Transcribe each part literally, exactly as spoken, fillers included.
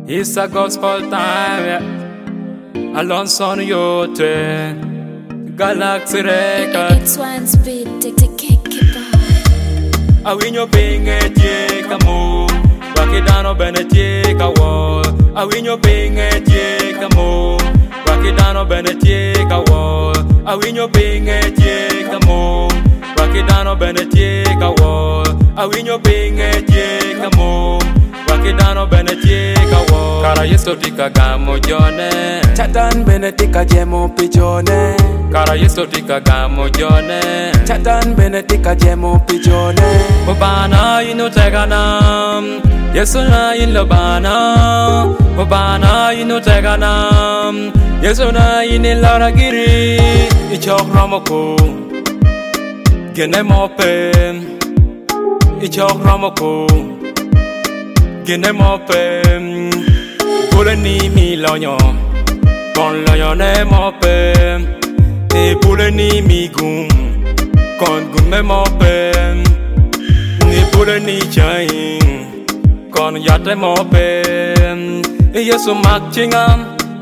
It's a gospel time, yeah. Alonso yote Galaxy Record. It's one speed, take the cake, keep on. Awinyo pinge tie kamo Wakidano bene tie kawo Awinyo pinge tie kamo Wakidano bene tie kawo Awinyo pinge tie kamo Wakidano bene tie kawo Awinyo pinge tie kamo Wakidano bene tie kawo Kara yeso tika gamo jone Chatan benetika jemo pichone. Kara yeso tika gamo jone Chatan benetika jemo pichone. Mubana ino teganam Yesu na ino bana Mubana ino teganam Yesu na ino laragiri Ichok ramoko Gene mope Ichok ramoko Gene mope Pule ni mi lonyo Kon lonyo ne mope E pule ni mi gum Kon gume mope Ni pule ni chain Kon yate mope E Yesu mak chinga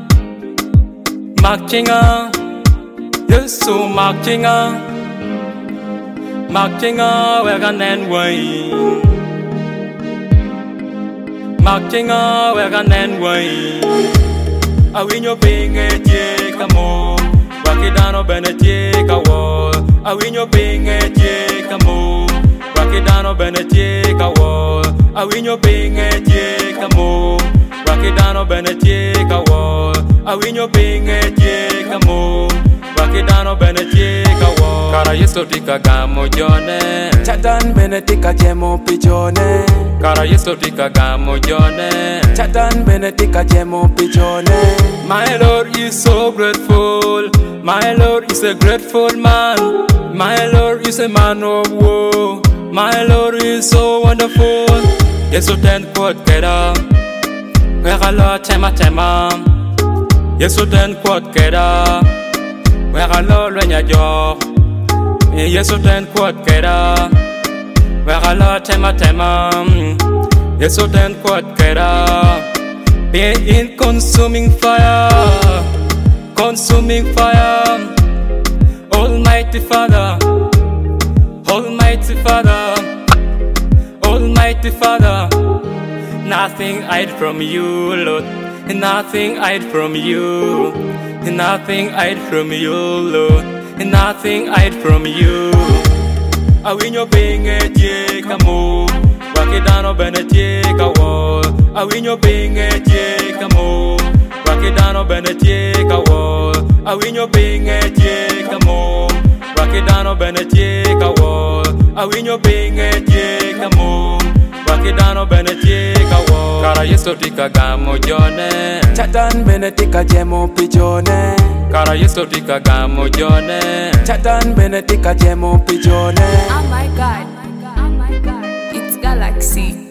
Mak chinga Yesu mak chinga Mak chinga wega nen way Mak chinga wega nen way Awinyo pinge tie kamo Wakidano bene tie kawo Awinyo pinge tie kamo Wakidano bene tie kawo Awinyo pinge tie kamo Wakidano bene tie kawo Awinyo pinge tie kamo Wakidano bene tie kawo Kara yeso tika gamo jone Chatan benetika jemo pichone. Kara yeso tika gamo jone Chatan benetika jemo pichone. My Lord is so grateful. My Lord is a grateful man. My Lord is a man of war. My Lord is so wonderful. Yesu ten quad keda. Where Lord tema tema. Yesu ten quad keda. Where Lord renya jo. Yesu ten quad keda. Where Lord tema tema. Yesu ten quad keda. Be in consuming fire, consuming fire. Almighty Father, Almighty Father, Almighty Father. Nothing hide from you, Lord. Nothing hide from you. Nothing hide from you, Lord. Nothing hide from you. Awinyo pinge tie kamo Wakidano bene tie kawo Awinyo pinge tie kamo Wakidano bene tie kawo Awinyo pinge tie kamo Wakidano bene tie kawo Awinyo pinge tie kamo Wakidano bene tie kawo Kara yeso tika gamo jone Chatan benetika jemo pichone. Kara yeso tika gamo jone Chatan benetika jemo pichone. Oh my god, oh my god, it's Galaxy.